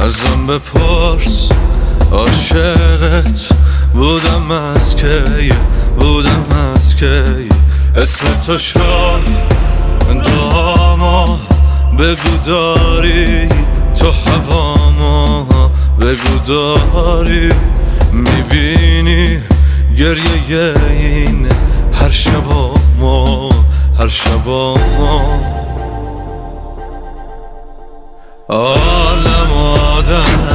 ازم بپرس عاشقت بودم از کی، اسم تو شد دعاما، بگو داری تو هواما، بگو داری میبینی گریه این هر شبا ما عالم آدم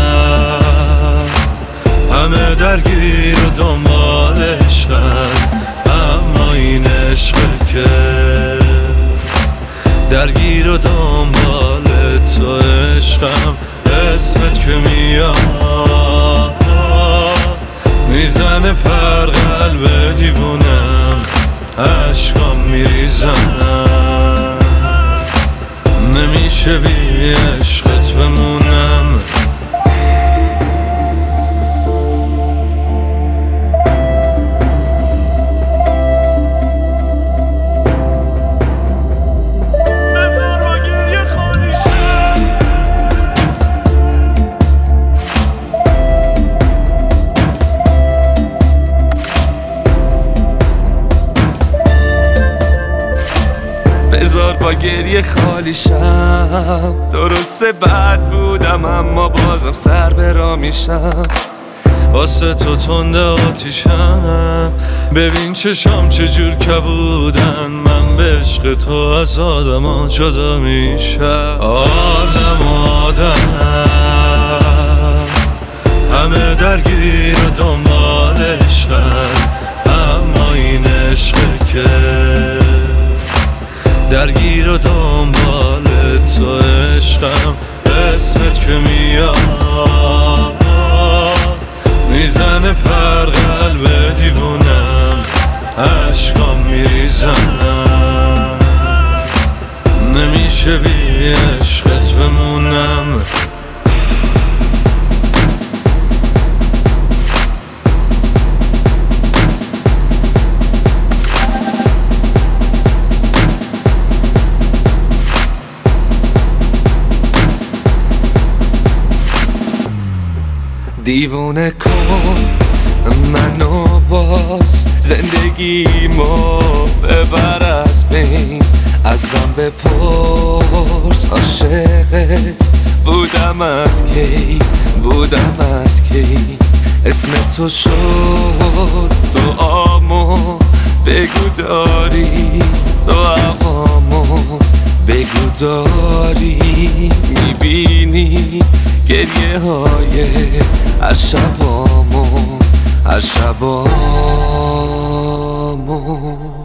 همه درگیر و دنبال عشقن، اما این عشق که درگیر و دنبال تو عشقم. اسمت که میاد میزنه پر قلب دیوونم، عشقام میریزن نمیشه بی عشقت بمونم. بذار با گریه خالی شم، درسته بد بودم اما بازم سر برا میشم. واسه تو تنده آتیشم، ببین چشام چجور کبودن، من به عشق تو از آدم ها جدا میشم. آدم همه درگیر و دنبال عشقن، اما این عشق که درگیر و دنبال تو عشقم. اسمت که میاد میزنه پر قلب دیوونم، عشقام میریزن نمیشه بی عشقت بمونم. دیوونه کن منو باز، زندگیمو ببر از بین، ازم بپرس عاشقت بودم از کی، اسم تو شد دعامو، بگو داری تو هوامو، بگو داری میبینی گریه های هر شبامو